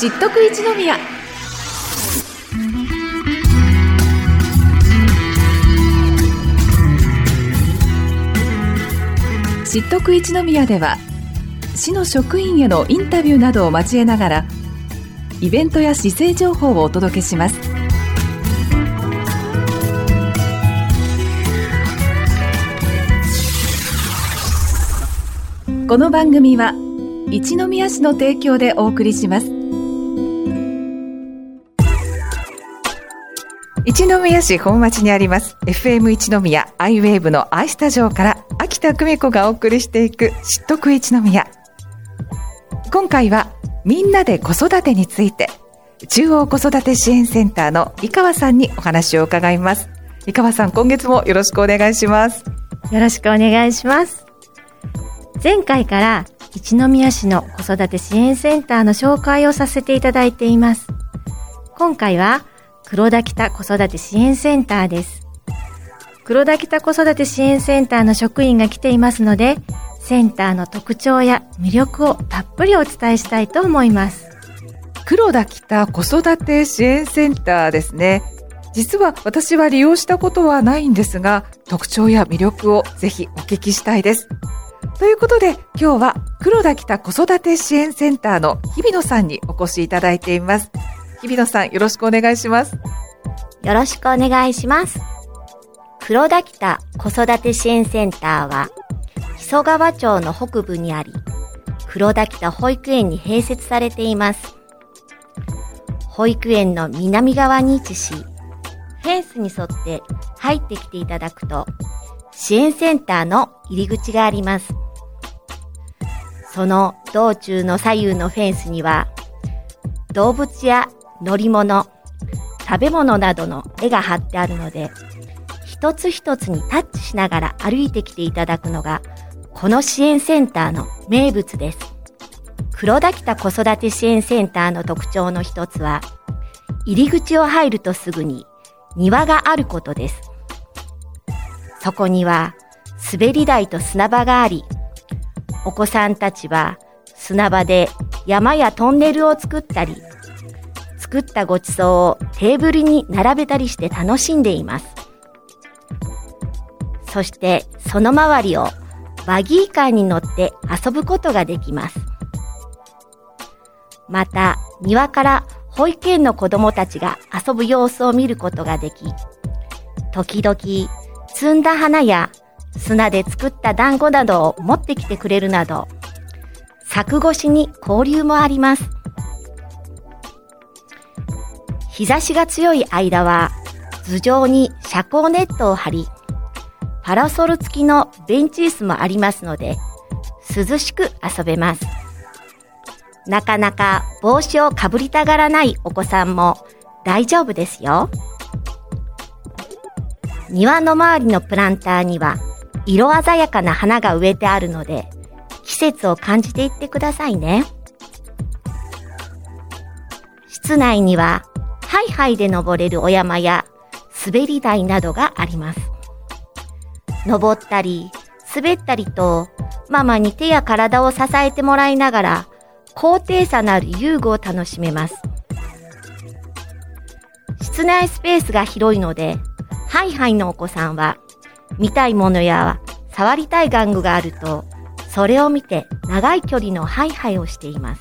知っとく一宮。知っとく一宮では、市の職員へのインタビューなどを交えながら、イベントや市政情報をお届けします。この番組は一宮市の提供でお送りします。一宮市本町にあります FM 一宮アイウェーブのアイスタジオから秋田久美子がお送りしていく知っとく一宮。今回はみんなで子育てについて、中央子育て支援センターの井川さんにお話を伺います。井川さん、今月もよろしくお願いします。 よろしくお願いします。前回から一宮市の子育て支援センターの紹介をさせていただいています。今回は黒田北子育て支援センターです。黒田北子育て支援センターの職員が来ていますので、センターの特徴や魅力をたっぷりお伝えしたいと思います。 黒田北子育て支援センターですね。実は私は利用したことはないんですが、特徴や魅力をぜひお聞きしたいです。ということで、今日は黒田北子育て支援センターの日比野さんにお越しいただいています。日比野さん、よろしくお願いします。 よろしくお願いします。黒田北子育て支援センターは、木曽川町の北部にあり、黒田北保育園に併設されています。保育園の南側に位置し、フェンスに沿って入ってきていただくと、支援センターの入り口があります。その道中の左右のフェンスには、動物や乗り物、食べ物などの絵が貼ってあるので、一つ一つにタッチしながら歩いてきていただくのが、この支援センターの名物です。黒田北子育て支援センターの特徴の一つは、入り口を入るとすぐに庭があることです。そこには滑り台と砂場があり、お子さんたちは砂場で山やトンネルを作ったり、作ったごちそうをテーブルに並べたりして楽しんでいます。そしてその周りをバギーカーに乗って遊ぶことができます。また庭から保育園の子どもたちが遊ぶ様子を見ることができ、時々摘んだ花や砂で作った団子などを持ってきてくれるなど、柵越しに交流もあります。日差しが強い間は頭上に遮光ネットを張り、パラソル付きのベンチ椅子もありますので、涼しく遊べます。なかなか帽子をかぶりたがらないお子さんも大丈夫ですよ。庭の周りのプランターには色鮮やかな花が植えてあるので、季節を感じていってくださいね。室内にはハイハイで登れるお山や滑り台などがあります。登ったり滑ったりと、ママに手や体を支えてもらいながら、高低差のある遊具を楽しめます。室内スペースが広いので、ハイハイのお子さんは、見たいものや触りたい玩具があると、それを見て長い距離のハイハイをしています。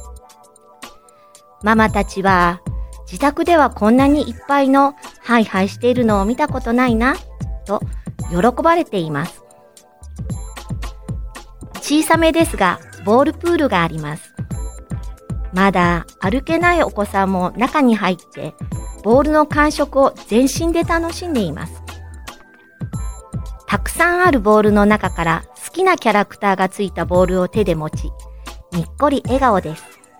ママたちは、自宅ではこんなにいっぱいのハイハイしているのを見たことないな、と喜ばれています。小さめですが、ボールプールがあります。まだ歩けないお子さんも中に入って、ボールの感触を全身で楽しんでいます。たくさんあるボールの中から好きなキャラクターがついたボールを手で持ち、にっこり笑顔です。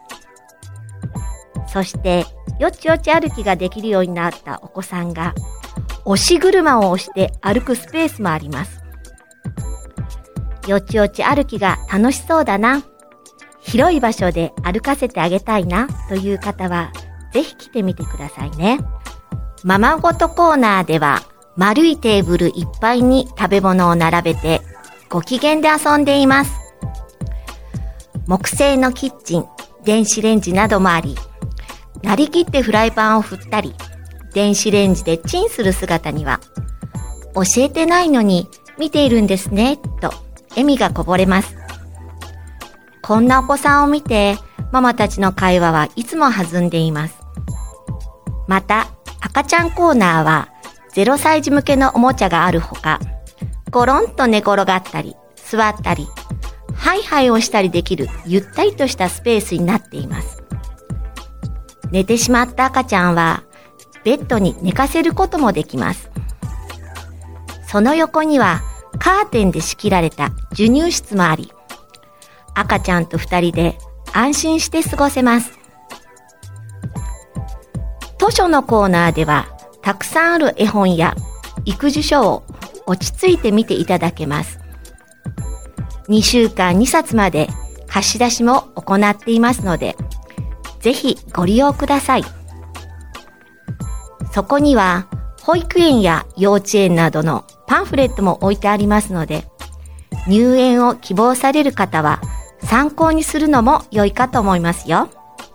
そして、よちよち歩きができるようになったお子さんが、押し車を押して歩くスペースもあります。よちよち歩きが楽しそうだな、広い場所で歩かせてあげたいなという方は、ぜひ来てみてくださいね。ままごとコーナーでは、丸いテーブルいっぱいに食べ物を並べて、ご機嫌で遊んでいます。木製のキッチン、電子レンジなどもあり、 なりきってフライパンを振ったり、電子レンジでチンする姿には、教えてないのに見ているんですね、と笑みがこぼれます。こんなお子さんを見て、ママたちの会話はいつも弾んでいます。また、赤ちゃんコーナーは、0歳児向けのおもちゃがあるほか、ゴロンと寝転がったり、座ったり、ハイハイをしたりできるゆったりとしたスペースになっています。寝てしまった赤ちゃんは、ベッドに寝かせることもできます。その横にはカーテンで仕切られた授乳室もあり、赤ちゃんと2人で安心して過ごせます。図書のコーナーでは、たくさんある絵本や育児書を落ち着いて見ていただけます。2週間2冊まで貸し出しも行っていますので、ぜひご利用ください。そこには保育園や幼稚園などのパンフレットも置いてありますので、入園を希望される方は参考にするのも良いかと思いますよ。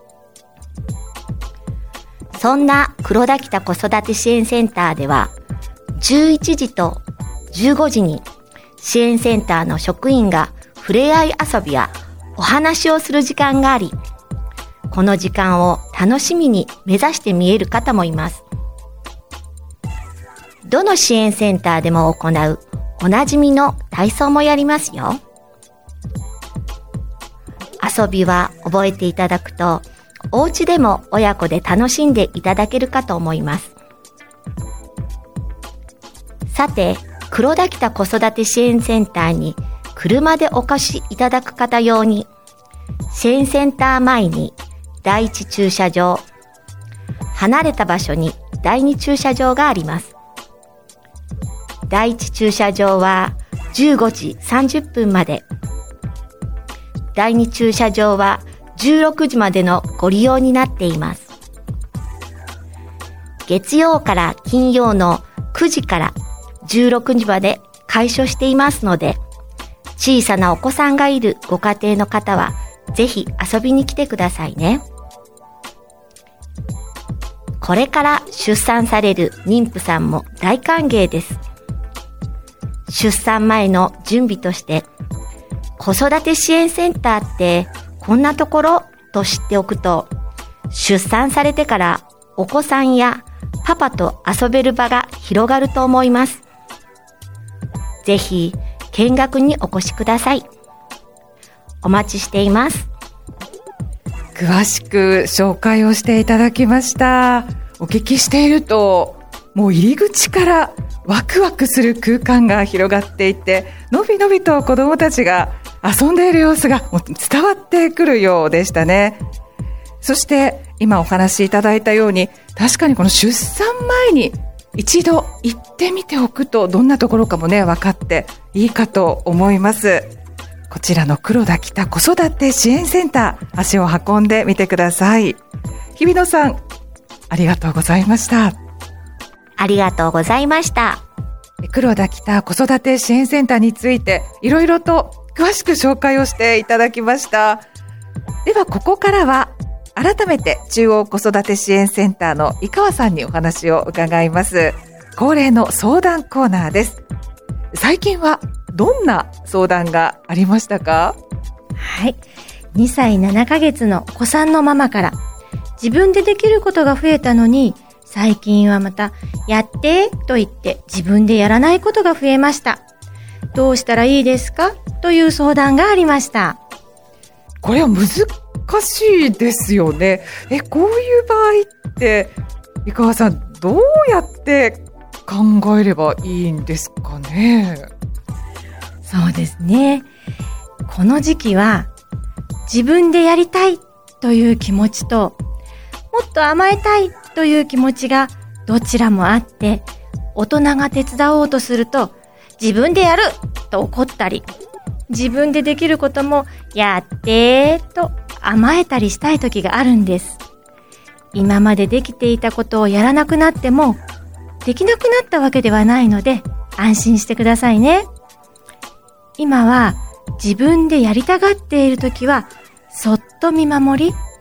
そんな黒田北子育て支援センターでは、11時と15時に支援センターの職員が触れ合い遊びやお話をする時間があり、この時間を楽しみに目指して見える方もいます。どの支援センターでも行うおなじみの体操もやりますよ。遊びは覚えていただくと、お家でも親子で楽しんでいただけるかと思います。さて、黒田北子育て支援センターに車でお越しいただく方用に、支援センター前に第1駐車場、離れた場所に第2駐車場があります。第1駐車場は15時30分まで、第2駐車場は16時までのご利用になっています。月曜から金曜の9時から16時まで開所していますので、小さなお子さんがいるご家庭の方はぜひ遊びに来てくださいね。これから出産される妊婦さんも大歓迎です。出産前の準備として、子育て支援センターってこんなところと知っておくと、出産されてからお子さんやパパと遊べる場が広がると思います。ぜひ見学にお越しください。お待ちしています。 詳しく紹介をしていただきました。お聞きしていると、もう入り口からワクワクする空間が広がっていて、のびのびと子どもたちが遊んでいる様子が伝わってくるようでしたね。そして今お話しいただいたように、確かにこの出産前に一度行ってみておくと、どんなところかもね、分かっていいかと思います。こちらの黒田北子育て支援センター、足を運んでみてください。日比野さん、ありがとうございました。 ありがとうございました。 黒田北子育て支援センターについていろいろと詳しく紹介をしていただきました。ではここからは改めて中央子育て支援センターの井川さんにお話を伺います。恒例の相談コーナーです。最近はどんな相談がありましたか？ はい。2歳7ヶ月のお子さんのママから、自分でできることが増えたのに、最近はまた、やってと言って自分でやらないことが増えました。どうしたらいいですか？という相談がありました。 これは難しいですよね。こういう場合って、井川さん、どうやって考えればいいんですかね？ そうですね。この時期は、自分でやりたいという気持ちと、もっと甘えたいという気持ちがどちらもあって、大人が手伝おうとすると、自分でやると怒ったり、自分でできることもやってと甘えたりしたい時があるんです。今までできていたことをやらなくなっても、できなくなったわけではないので、安心してくださいね。今は自分でやりたがっている時は、そっと見守り、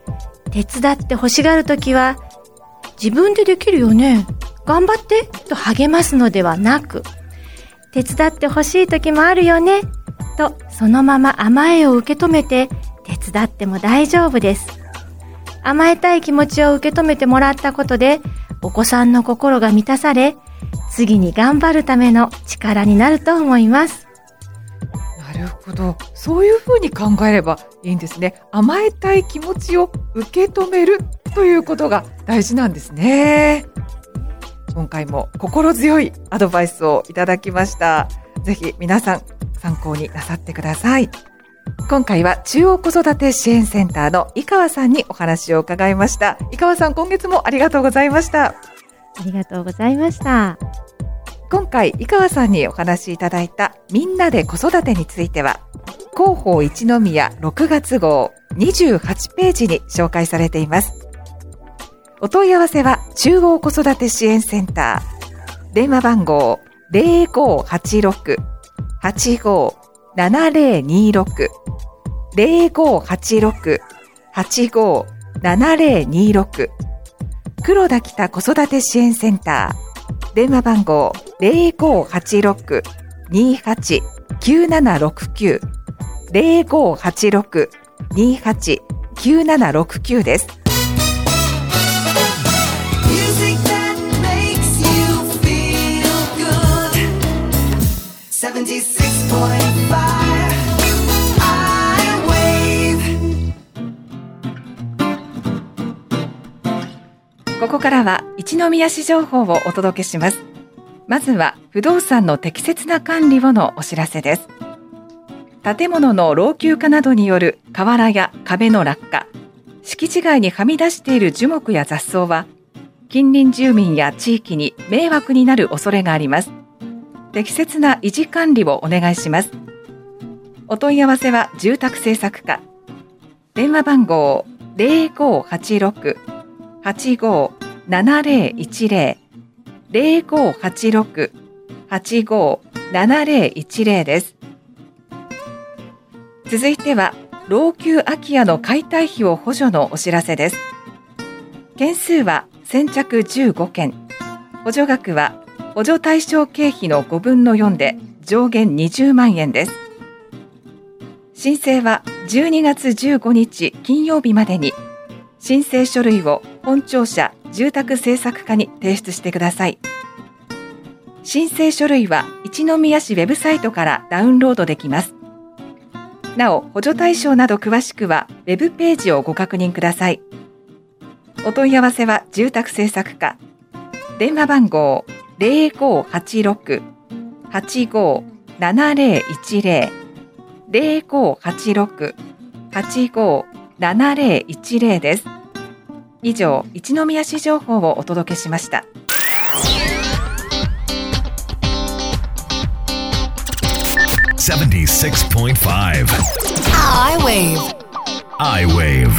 手伝って欲しがるときは、自分でできるよね、頑張ってと励ますのではなく、手伝って欲しいときもあるよねとそのまま甘えを受け止めて手伝っても大丈夫です。甘えたい気持ちを受け止めてもらったことで、お子さんの心が満たされ、次に頑張るための力になると思います。 なるほど。そういうふうに考えればいいんですね。甘えたい気持ちを受け止めるということが大事なんですね。今回も心強いアドバイスをいただきました。ぜひ皆さん参考になさってください。今回は中央子育て支援センターの井川さんにお話を伺いました。井川さん、今月もありがとうございました。 ありがとうございました。 今回井川さんにお話しいただいたみんなで子育てについては、広報一宮6月号28ページに紹介されています。お問い合わせは中央子育て支援センター、電話番号 0586-857026 0586-857026 黒田北子育て支援センター、電話番号 0586-289769 0586-289769 です。ここからは一宮市情報をお届けします。まずは不動産の適切な管理をのお知らせです。建物の老朽化などによる瓦や壁の落下、敷地外にはみ出している樹木や雑草は、近隣住民や地域に迷惑になる恐れがあります。適切な維持管理をお願いします。お問い合わせは住宅政策課、電話番号 0586-857010 0586-857010 です。続いては老朽空き家の解体費を補助のお知らせです。件数は先着15件、補助額は補助対象経費の5分の4で上限20万円です。申請は12月15日金曜日までに、申請書類を本庁舎住宅政策課に提出してください。申請書類は一宮市ウェブサイトからダウンロードできます。なお、補助対象など詳しくはウェブページをご確認ください。お問い合わせは住宅政策課、電話番号 0586-857010 0586-857010 です。以上、一宮市情報をお届けしました。 76.5 I-Wave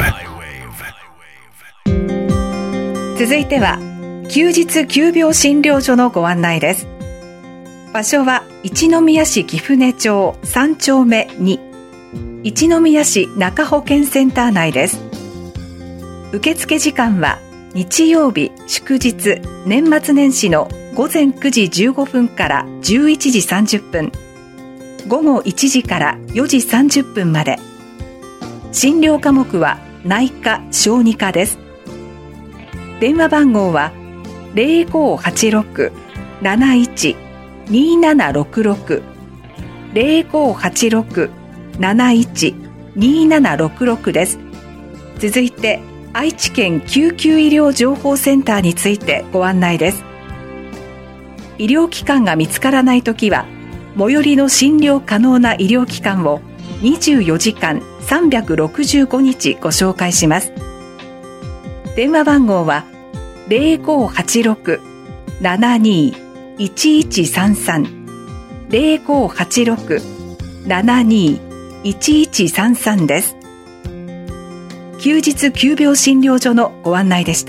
続いては休日急病診療所のご案内です。場所は一宮市貴船町3丁目2、一宮市中保健センター内です。受付時間は日曜日、祝日、年末年始の午前9時15分から11時30分、午後1時から4時30分まで。診療科目は内科・小児科です。電話番号は 0586-71-2766 0586-71-2766 です。続いて愛知県救急医療情報センターについてご案内です。医療機関が見つからないときは、最寄りの診療可能な医療機関を24時間365日ご紹介します。電話番号は 0586-72-1133 0586-72-1133 です。休日急病診療所のご案内でした。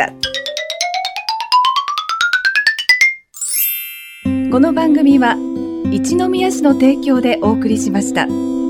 この番組は一宮市の提供でお送りしました。